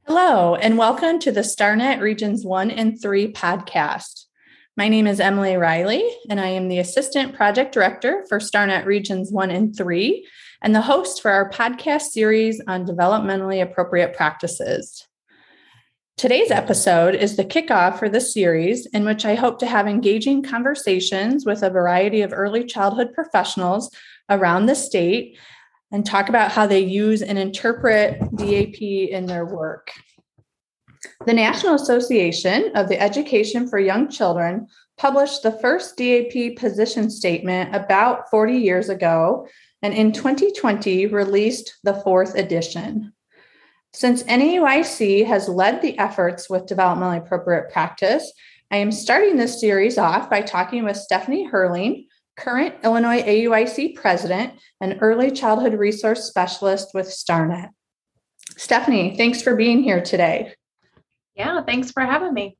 Hello, and welcome to the StarNet Regions 1 and 3 podcast. My name is Emily Riley, and I am the Assistant Project Director for StarNet Regions 1 and 3, and the host for our podcast series on developmentally appropriate practices. Today's episode is the kickoff for the series, in which I hope to have engaging conversations with a variety of early childhood professionals around the state and talk about how they use and interpret DAP in their work. The National Association of the Education for Young Children published the first DAP position statement about 40 years ago, and in 2020 released the fourth edition. Since NAEYC has led the efforts with developmentally appropriate practice, I am starting this series off by talking with Stephanie Herling, current Illinois AUIC president and early childhood resource specialist with StarNet. Stephanie, thanks for being here today. Yeah, thanks for having me.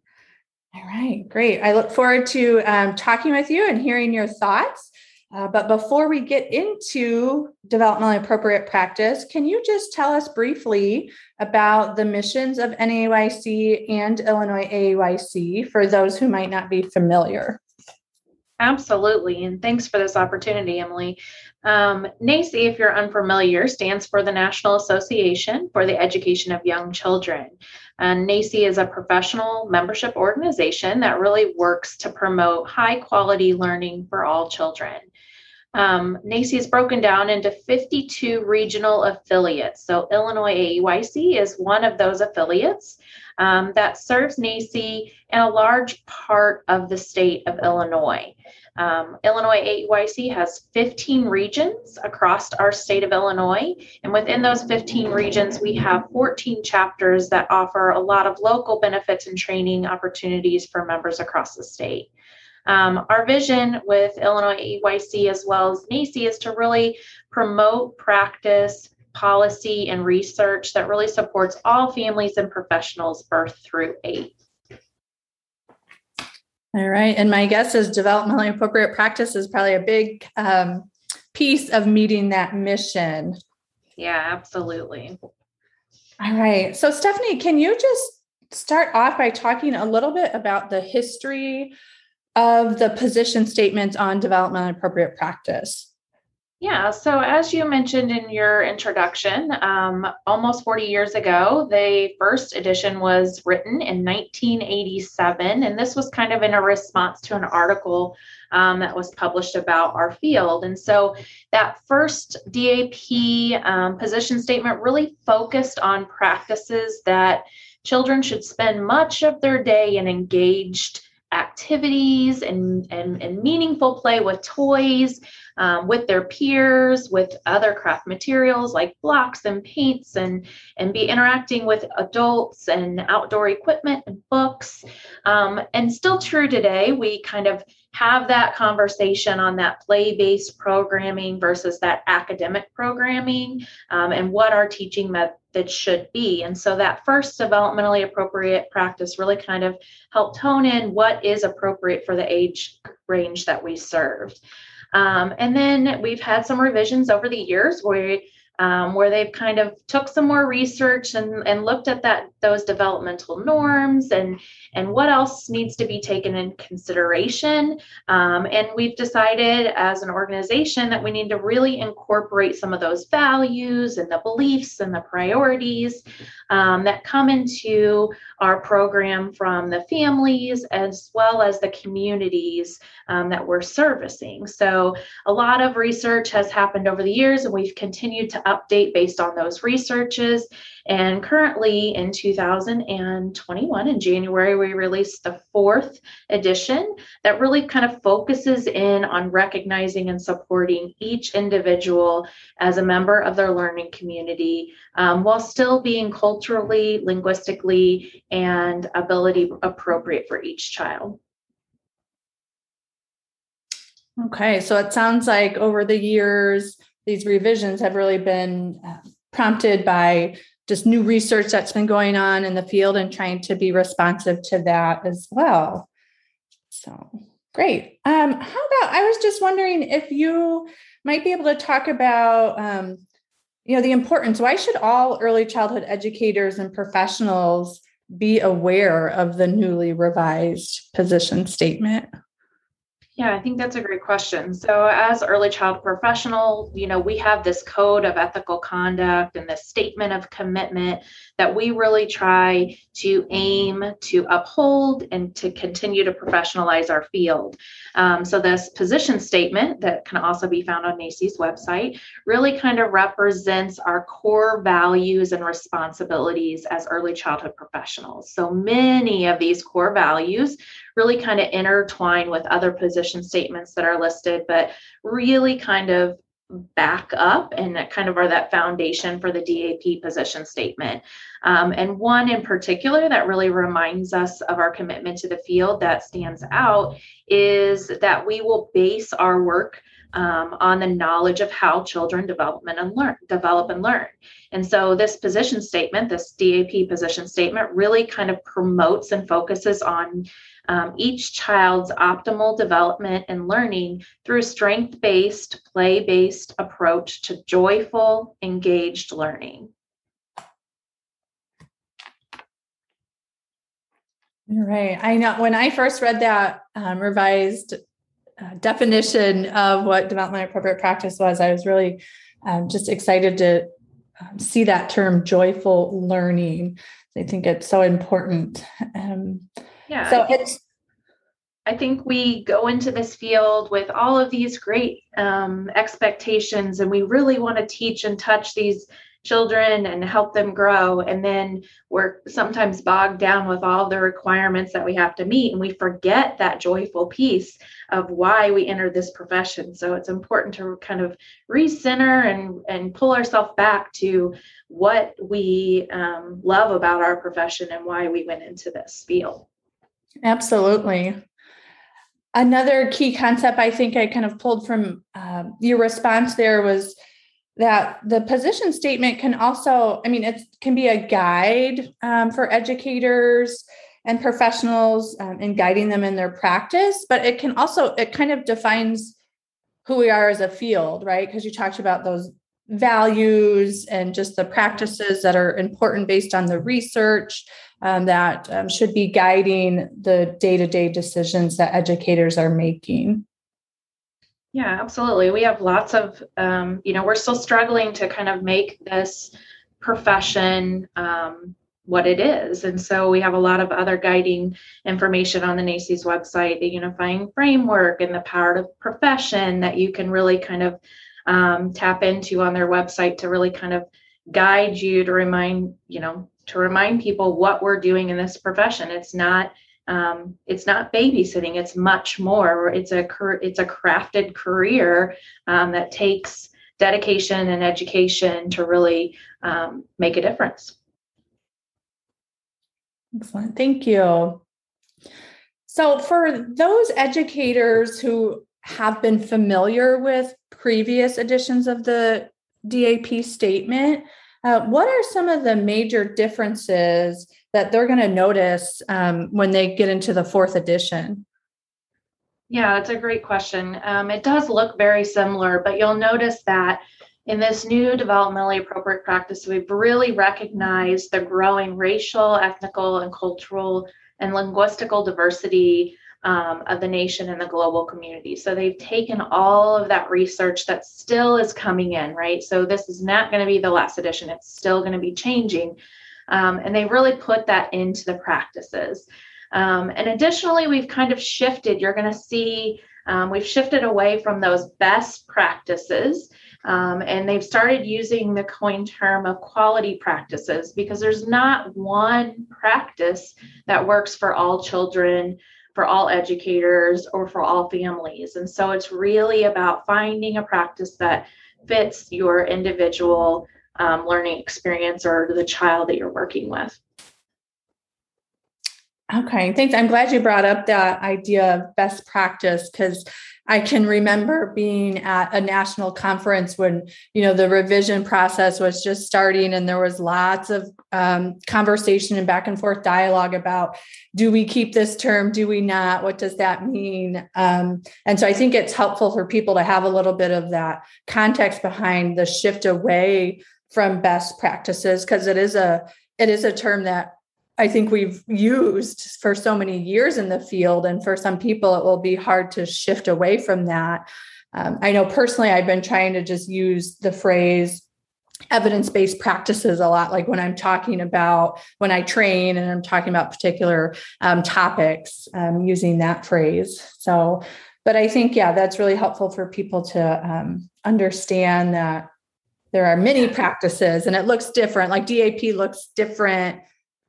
All right, great. I look forward to talking with you and hearing your thoughts. But before we get into developmentally appropriate practice, can you just tell us briefly about the missions of NAEYC and Illinois AUIC for those who might not be familiar? Absolutely. And thanks for this opportunity, Emily. NAEYC, if you're unfamiliar, stands for the National Association for the Education of Young Children. And NAEYC is a professional membership organization that really works to promote high quality learning for all children. NAEYC is broken down into 52 regional affiliates. So Illinois AUIC is one of those affiliates that serves NAEYC in a large part of the state of Illinois. Illinois AUIC has 15 regions across our state of Illinois, and within those 15 regions, we have 14 chapters that offer a lot of local benefits and training opportunities for members across the state. Our vision with Illinois AUIC as well as NAEYC is to really promote practice, policy, and research that really supports all families and professionals birth through 8. All right. And my guess is developmentally appropriate practice is probably a big piece of meeting that mission. Yeah, absolutely. All right. So Stephanie, can you just start off by talking a little bit about the history of the position statements on developmentally appropriate practice? Yeah, so as you mentioned in your introduction, almost 40 years ago, the first edition was written in 1987, and this was kind of in a response to an article that was published about our field. And so that first DAP position statement really focused on practices that children should spend much of their day in engaged activities and meaningful play with toys, with their peers, with other craft materials like blocks and paints, and be interacting with adults and outdoor equipment and books. And still true today, we kind of have that conversation on that play-based programming versus that academic programming, and what our teaching methods should be. And so that first developmentally appropriate practice really kind of helped hone in what is appropriate for the age range that we served. And then we've had some revisions over the years where they've kind of took some more research and looked at those developmental norms and what else needs to be taken in consideration. And we've decided as an organization that we need to really incorporate some of those values and the beliefs and the priorities that come into our program from the families as well as the communities that we're servicing. So a lot of research has happened over the years, and we've continued to update based on those researches. And currently in 2021, in January, we released the fourth edition that really kind of focuses in on recognizing and supporting each individual as a member of their learning community, while still being culturally, linguistically, and ability appropriate for each child. Okay, so it sounds like over the years, these revisions have really been prompted by just new research that's been going on in the field and trying to be responsive to that as well. So great. How about, I was just wondering if you might be able to talk about, the importance, why should all early childhood educators and professionals be aware of the newly revised position statement? Yeah, I think that's a great question. So as early child professional, we have this code of ethical conduct and this statement of commitment that we really try to aim to uphold and to continue to professionalize our field. So this position statement that can also be found on NAEYC's website really kind of represents our core values and responsibilities as early childhood professionals. So many of these core values really kind of intertwine with other position statements that are listed, but really kind of back up and that kind of are that foundation for the DAP position statement. And one in particular that really reminds us of our commitment to the field that stands out is that we will base our work on the knowledge of how children develop and learn. And so this position statement, this DAP position statement, really kind of promotes and focuses on each child's optimal development and learning through a strength-based, play-based approach to joyful, engaged learning. Right. I know when I first read that revised definition of what development appropriate practice was, I was really just excited to see that term joyful learning. I think it's so important. Yeah. So I think we go into this field with all of these great expectations, and we really want to teach and touch these children and help them grow. And then we're sometimes bogged down with all the requirements that we have to meet, and we forget that joyful piece of why we entered this profession. So it's important to kind of recenter and pull ourselves back to what we love about our profession and why we went into this field. Absolutely. Another key concept I think I kind of pulled from your response there was that the position statement can also, it can be a guide for educators and professionals in guiding them in their practice, but it kind of defines who we are as a field, right? Because you talked about those values and just the practices that are important based on the research that should be guiding the day-to-day decisions that educators are making. Yeah, absolutely. We have lots of, we're still struggling to kind of make this profession what it is. And so we have a lot of other guiding information on the NAEYC's website, the unifying framework and the power of profession that you can really kind of tap into on their website to really kind of guide you to remind people what we're doing in this profession. It's not babysitting. It's much more. It's a crafted career that takes dedication and education to really make a difference. Excellent. Thank you. So for those educators who have been familiar with previous editions of the DAP statement, what are some of the major differences that they're going to notice when they get into the fourth edition? Yeah, that's a great question. It does look very similar, but you'll notice that in this new developmentally appropriate practice, we've really recognized the growing racial, ethnical, and cultural and linguistical diversity of the nation and the global community. So they've taken all of that research that still is coming in, right? So this is not going to be the last edition. It's still going to be changing. And they really put that into the practices. And additionally, we've kind of shifted. You're going to see we've shifted away from those best practices. And they've started using the coined term of quality practices because there's not one practice that works for all children, for all educators, or for all families. And so it's really about finding a practice that fits your individual learning experience or the child that you're working with. Okay, thanks. I'm glad you brought up that idea of best practice because I can remember being at a national conference when, the revision process was just starting and there was lots of conversation and back and forth dialogue about, do we keep this term? Do we not? What does that mean? And so I think it's helpful for people to have a little bit of that context behind the shift away from best practices, because it is a term that I think we've used for so many years in the field. And for some people, it will be hard to shift away from that. I know personally, I've been trying to just use the phrase evidence-based practices a lot, like when I'm talking about when I train and I'm talking about particular topics, using that phrase. So, but I think, that's really helpful for people to understand that there are many practices and it looks different. Like DAP looks different.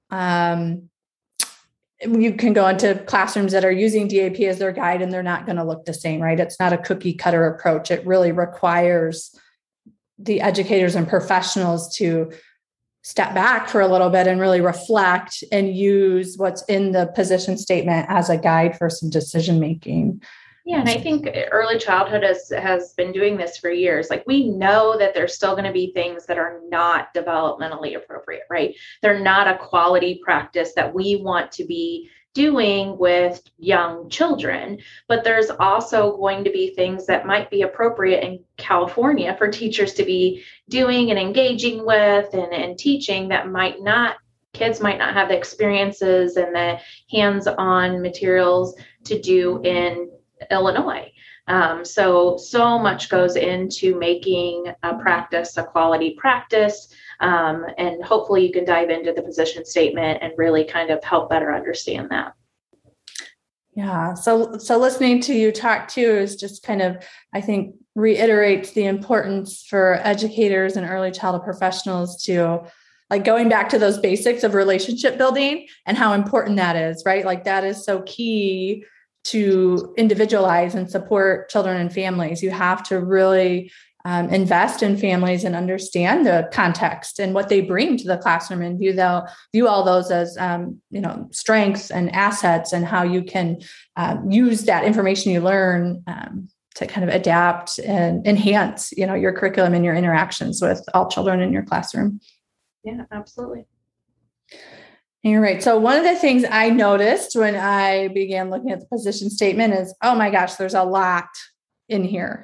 You can go into classrooms that are using DAP as their guide and they're not going to look the same, right? It's not a cookie cutter approach. It really requires the educators and professionals to step back for a little bit and really reflect and use what's in the position statement as a guide for some decision making. Yeah, and I think early childhood has been doing this for years. Like, we know that there's still going to be things that are not developmentally appropriate, right? They're not a quality practice that we want to be doing with young children, but there's also going to be things that might be appropriate in California for teachers to be doing and engaging with and teaching that kids might not have the experiences and the hands-on materials to do in Illinois. So much goes into making a practice a quality practice. And hopefully you can dive into the position statement and really kind of help better understand that. Yeah. So listening to you talk too is just kind of, I think, reiterates the importance for educators and early childhood professionals to, like, going back to those basics of relationship building and how important that is, right? Like, that is so key to individualize and support children and families. You have to really invest in families and understand the context and what they bring to the classroom, and view all those as strengths and assets, and how you can use that information you learn to kind of adapt and enhance your curriculum and your interactions with all children in your classroom. Yeah, absolutely. You're right. So one of the things I noticed when I began looking at the position statement is, oh my gosh, there's a lot in here.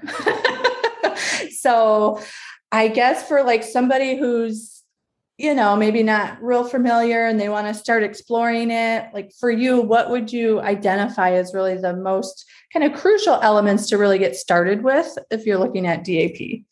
So I guess for like somebody who's, maybe not real familiar and they want to start exploring it, like for you, what would you identify as really the most kind of crucial elements to really get started with if you're looking at DAP?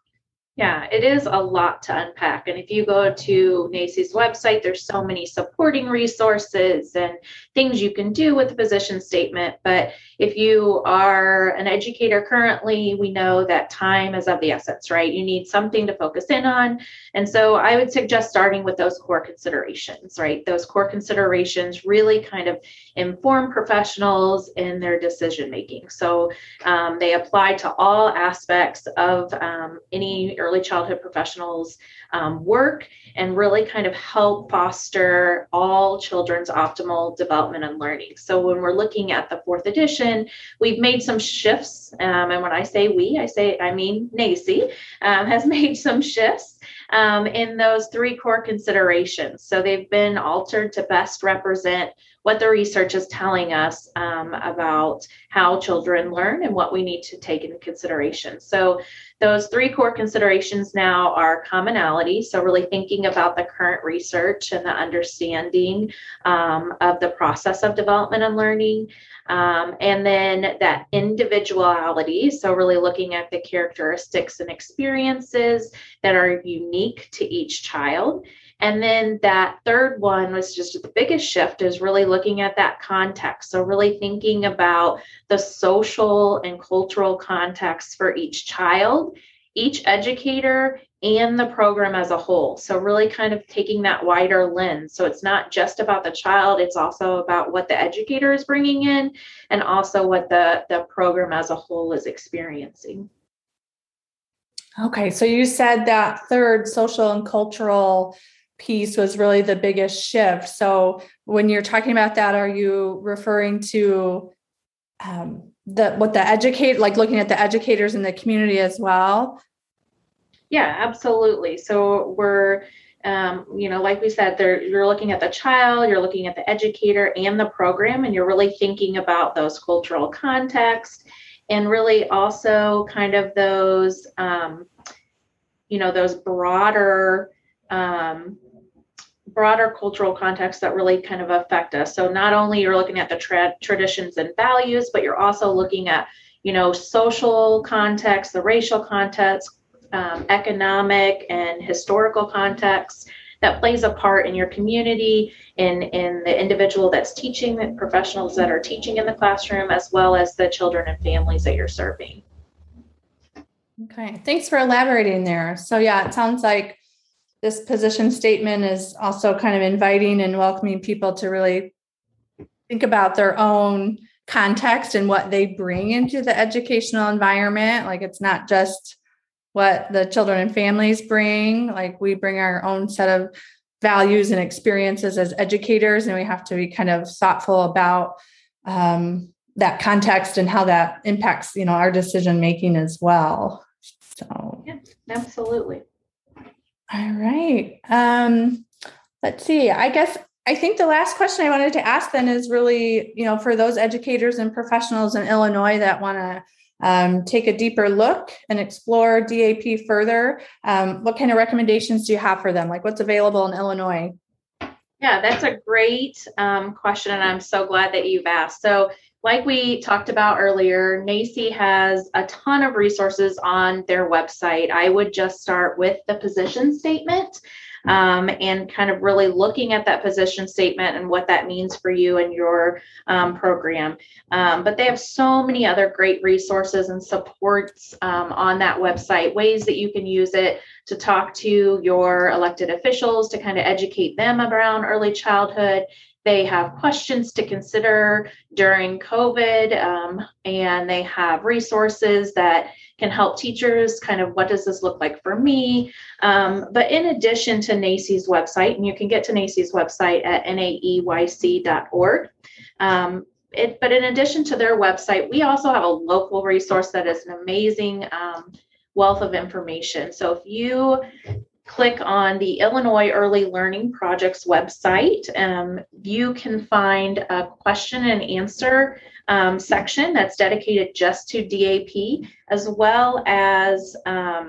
Yeah, it is a lot to unpack. And if you go to NAEYC's website, there's so many supporting resources and things you can do with the position statement. But if you are an educator currently, we know that time is of the essence, right? You need something to focus in on. And so I would suggest starting with those core considerations, right? Those core considerations really kind of inform professionals in their decision making. So they apply to all aspects of any early childhood professionals' work, and really kind of help foster all children's optimal development and learning. So when we're looking at the 4th edition, we've made some shifts. And when I say we, I mean NAEYC has made some shifts in those 3 core considerations. So they've been altered to best represent what the research is telling us about how children learn and what we need to take into consideration. So those 3 core considerations now are commonality. So really thinking about the current research and the understanding of the process of development and learning. And then that individuality. So really looking at the characteristics and experiences that are unique to each child. And then that third one was just the biggest shift, is really looking at that context. So really thinking about the social and cultural context for each child, each educator, and the program as a whole. So really kind of taking that wider lens. So it's not just about the child, it's also about what the educator is bringing in, and also what the program as a whole is experiencing. Okay, so you said that third, social and cultural piece, was really the biggest shift. So when you're talking about that, are you referring to looking at the educators in the community as well? Yeah, absolutely. So we're, like we said, you're looking at the child, you're looking at the educator and the program, and you're really thinking about those cultural contexts, and really also kind of those, those broader cultural contexts that really kind of affect us. So not only you're looking at the traditions and values, but you're also looking at, social context, the racial context, economic and historical context that plays a part in your community, in the individual that's teaching, the professionals that are teaching in the classroom, as well as the children and families that you're serving. Okay, thanks for elaborating there. So yeah, it sounds like this position statement is also kind of inviting and welcoming people to really think about their own context and what they bring into the educational environment. Like, it's not just what the children and families bring. Like, we bring our own set of values and experiences as educators, and we have to be kind of thoughtful about that context and how that impacts, our decision making as well. So, yeah, absolutely. All right. Let's see. I think the last question I wanted to ask then is really, for those educators and professionals in Illinois that want to take a deeper look and explore DAP further, what kind of recommendations do you have for them? Like, what's available in Illinois? Yeah, that's a great question, and I'm so glad that you've asked. So, like we talked about earlier, NAEYC has a ton of resources on their website. I would just start with the position statement and kind of really looking at that position statement and what that means for you and your program. But they have so many other great resources and supports on that website, ways that you can use it to talk to your elected officials, to kind of educate them around early childhood. They have questions to consider during COVID, and they have resources that can help teachers kind of, what does this look like for me? But in addition to NAEYC's website, and you can get to NAEYC's website at naeyc.org. But in addition to their website, we also have a local resource that is an amazing wealth of information. So if you click on the Illinois Early Learning Project's website, you can find a question and answer section that's dedicated just to DAP, as well as a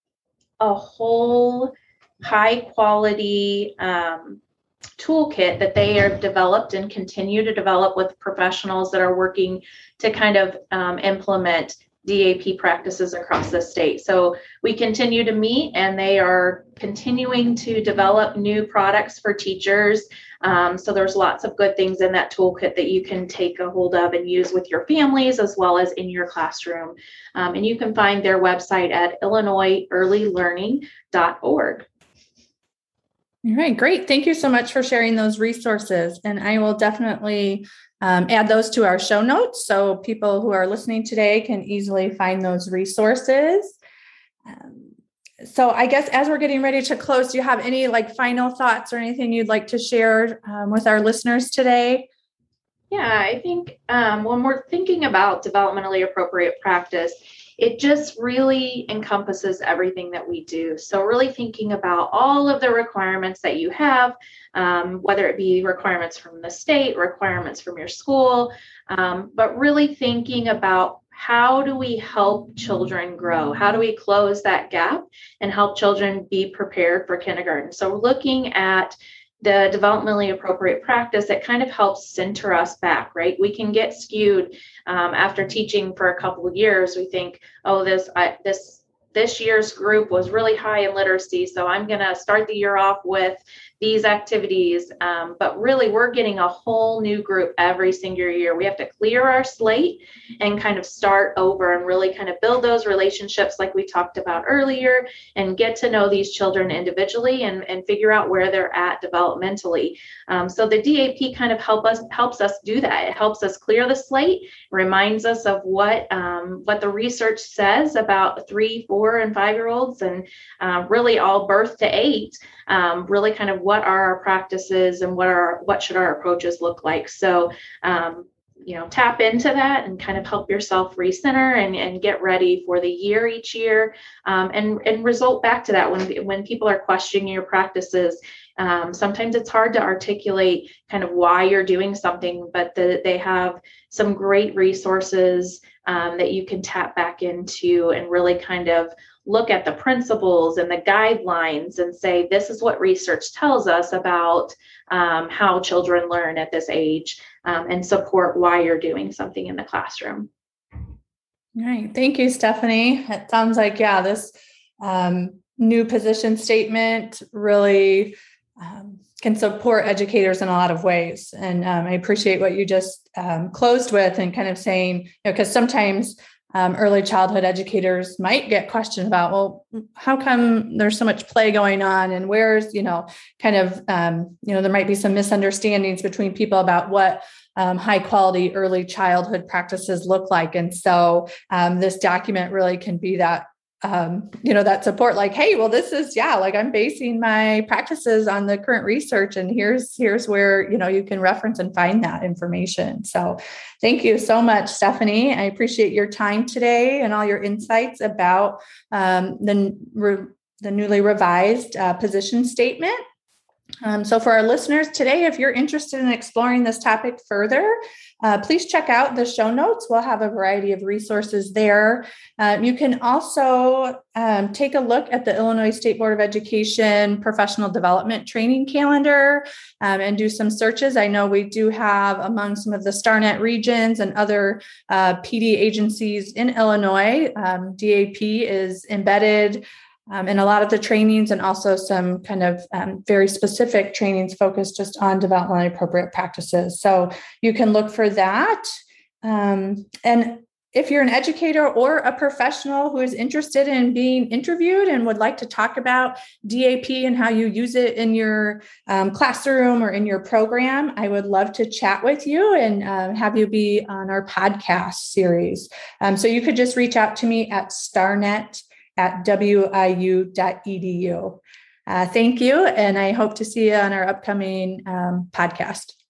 whole high quality toolkit that they are developed and continue to develop with professionals that are working to kind of implement DAP practices across the state. So we continue to meet, and they are continuing to develop new products for teachers. So there's lots of good things in that toolkit that you can take a hold of and use with your families as well as in your classroom. And you can find their website at illinoisearlylearning.org. All right, great. Thank you so much for sharing those resources. And I will definitely add those to our show notes so people who are listening today can easily find those resources. So I guess as we're getting ready to close, do you have any final thoughts or anything you'd like to share with our listeners today? Yeah, I think when we're thinking about developmentally appropriate practice, it just really encompasses everything that we do. So really thinking about all of the requirements that you have, whether it be requirements from the state, requirements from your school, but really thinking about how do we help children grow? How do we close that gap and help children be prepared for kindergarten? So looking at the developmentally appropriate practice, that kind of helps center us back, right? We can get skewed after teaching for a couple of years. We think, oh, this year's group was really high in literacy, so I'm going to start the year off with these activities. But really, we're getting a whole new group every single year. We have to clear our slate and kind of start over and really kind of build those relationships like we talked about earlier, and get to know these children individually and figure out where they're at developmentally. So the DAP kind of helps us do that. It helps us clear the slate, reminds us of what the research says about 3, 4, and 5-year-olds, and really all birth to 8. Really kind of what are our practices and what should our approaches look like. So, tap into that and kind of help yourself recenter and get ready for the year each year, and result back to that when people are questioning your practices. Sometimes it's hard to articulate kind of why you're doing something, but they have some great resources that you can tap back into and really kind of look at the principles and the guidelines and say, this is what research tells us about how children learn at this age, and support why you're doing something in the classroom. All right. Thank you, Stephanie. It sounds like, this new position statement really can support educators in a lot of ways. And I appreciate what you just closed with, and kind of saying, because sometimes early childhood educators might get questioned about, well, how come there's so much play going on, and where's, there might be some misunderstandings between people about what high quality early childhood practices look like. And so this document really can be that, that support, like, hey, well, this is, I'm basing my practices on the current research, and here's where, you can reference and find that information. So thank you so much, Stephanie. I appreciate your time today and all your insights about the newly revised position statement. So for our listeners today, if you're interested in exploring this topic further, please check out the show notes. We'll have a variety of resources there. You can also take a look at the Illinois State Board of Education professional development training calendar and do some searches. I know we do have, among some of the StarNet regions and other PD agencies in Illinois, DAP is embedded in a lot of the trainings, and also some kind of very specific trainings focused just on developmentally appropriate practices. So you can look for that. And if you're an educator or a professional who is interested in being interviewed and would like to talk about DAP and how you use it in your classroom or in your program, I would love to chat with you and have you be on our podcast series. So you could just reach out to me at starnet@wiu.edu. Thank you. And I hope to see you on our upcoming podcast.